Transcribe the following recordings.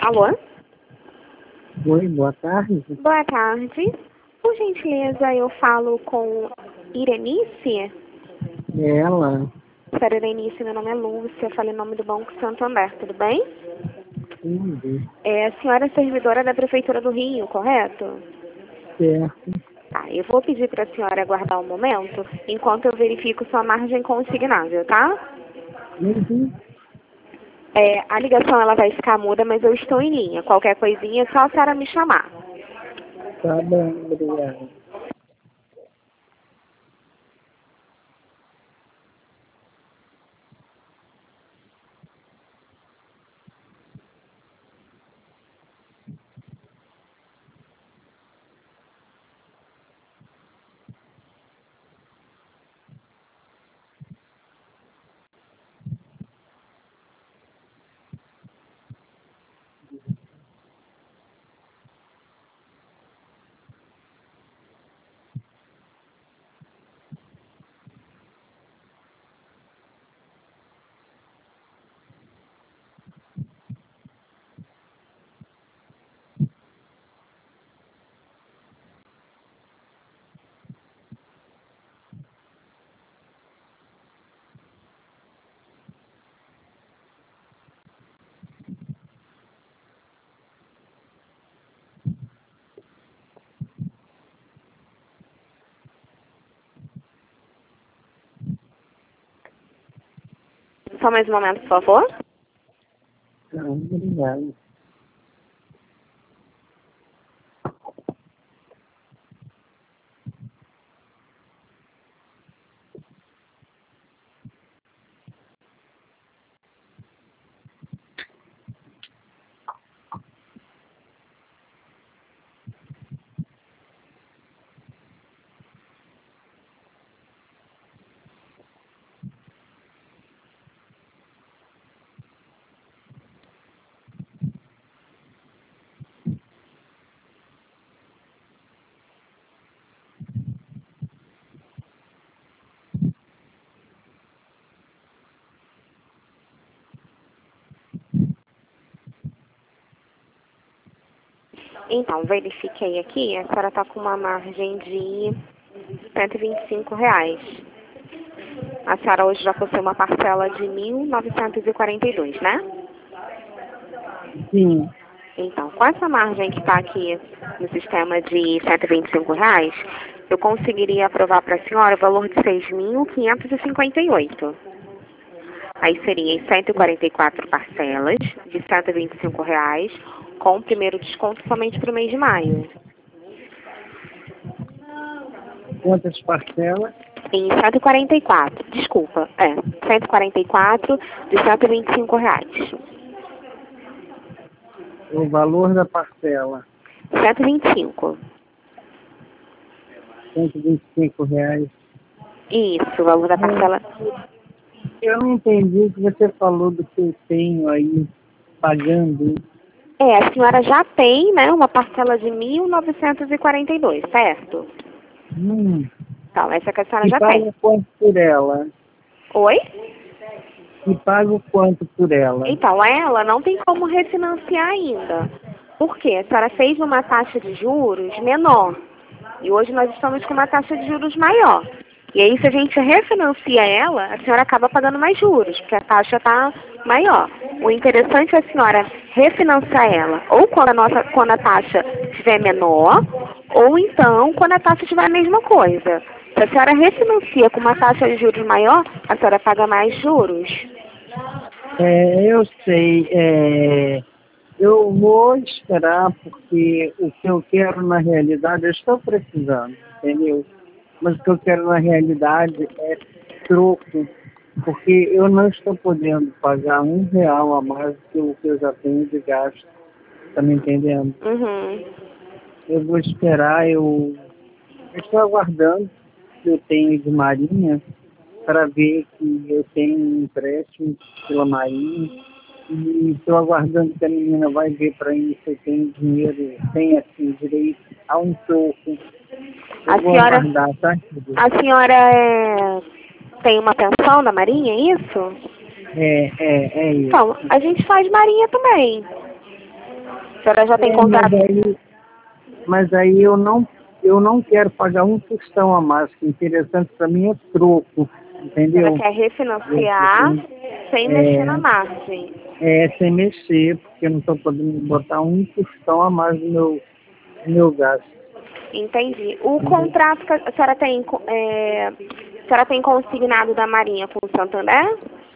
Alô? Oi, boa tarde. Boa tarde. Por gentileza, eu falo com Irenice? É ela? Senhora Irenice, meu nome é Lúcia, eu falo em nome do Banco Santander, tudo bem? Sim, A senhora é servidora da Prefeitura do Rio, correto? certo. Tá, eu vou pedir para a senhora aguardar um momento, enquanto eu verifico sua margem consignável, tá? Uhum. A ligação ela vai ficar muda, mas eu estou em linha. Qualquer coisinha é só a senhora me chamar. Tá bom, obrigado. Só mais um momento, por favor. Tá, obrigado. Então, verifiquei aqui, a senhora está com uma margem de R$ 125. A senhora hoje já possui uma parcela de 1.942, né? Sim, Então, com essa margem que está aqui no sistema de R$ 125, eu conseguiria aprovar para a senhora o valor de 6.558. Aí seria em 144 parcelas de R$ 125, com o primeiro desconto somente para o mês de maio. quantas parcelas? Em 144, desculpa, 144 de R$ 125. O valor da parcela, 125. R$ 125. Isso, o valor da parcela. Eu não entendi o que você falou do que eu tenho aí pagando. A senhora já tem, né, uma parcela de 1.942, certo? Então, essa que a senhora E já tem. pago quanto por ela? Oi? E pago quanto por ela? Então, ela não tem como refinanciar ainda. Por quê? A senhora fez uma taxa de juros menor. E hoje nós estamos com uma taxa de juros maior. E aí, se a gente refinancia ela, a senhora acaba pagando mais juros, porque a taxa está maior. O interessante é a senhora refinanciar ela, ou quando a taxa estiver menor, ou então quando a taxa estiver a mesma coisa. Se a senhora refinancia com uma taxa de juros maior, a senhora paga mais juros. Eu sei. Eu vou esperar porque o que eu quero na realidade, eu estou precisando, entendeu? Mas o que eu quero na realidade é troco, porque eu não estou podendo pagar R$ 1 a mais do que o que eu já tenho de gasto, tá me entendendo? Uhum. Eu vou esperar, eu estou aguardando que eu tenho de Marinha para ver que eu tenho um empréstimo pela Marinha. E estou aguardando que a menina vai ver para mim se eu tenho dinheiro, tem assim, direito a um troco. Eu vou aguardar, tá, filho? A senhora tem uma pensão na Marinha, é isso? É isso. Então, a gente faz Marinha também. A senhora já tem contrato? Mas aí eu não quero pagar um tostão a mais. O interessante para mim é troco, A entendeu? senhora quer refinanciar sem mexer na margem. Sem mexer, porque eu não estou podendo botar um tostão a mais no meu gasto. Entendi. O contrato que a senhora tem, a senhora tem consignado da Marinha com o Santander?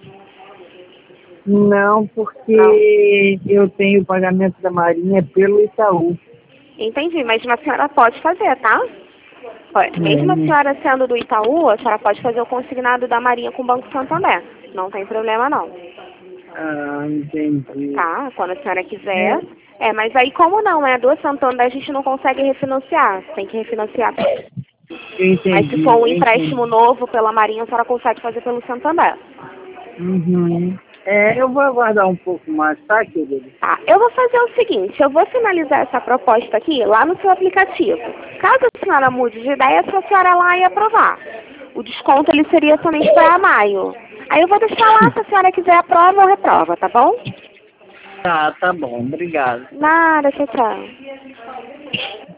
Não, porque eu tenho o pagamento da Marinha pelo Itaú. Entendi, mas a senhora pode fazer, tá? Mesmo a senhora sendo do Itaú, a senhora pode fazer o consignado da Marinha com o Banco Santander. Não tem problema, não. Ah, entendi. Tá? Quando a senhora quiser. Mas aí como não é do Santander, a gente não consegue refinanciar. Tem que refinanciar. Entendi. Mas se for um empréstimo novo pela Marinha, a senhora consegue fazer pelo Santander. Uhum. Eu vou aguardar um pouco mais, tá, querido? Tá, eu vou fazer o seguinte, eu vou finalizar essa proposta aqui lá no seu aplicativo. Caso a senhora mude de ideia, é só a senhora lá e aprovar. O desconto ele seria somente para maio. Aí eu vou deixar lá, se a senhora quiser aprova ou reprova, tá bom? Tá bom, obrigado. Nada, tchau, tchau.